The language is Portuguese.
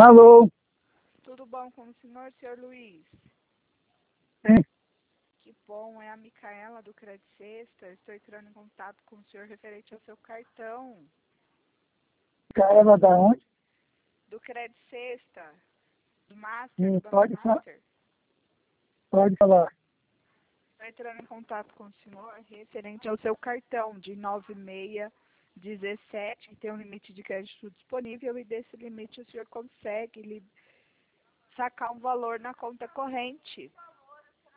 Alô? Tudo bom com o senhor Luiz? Sim, Que bom, é a Micaela do Credit Sexta. Estou entrando em contato com o senhor referente ao seu cartão Micaela da onde? do Credit Sexta, do Master, do Banco Pode, Master. pode falar. Estou entrando em contato com o senhor referente ao seu cartão de 9617, que tem um limite de crédito disponível e desse limite o senhor consegue sacar um valor na conta corrente.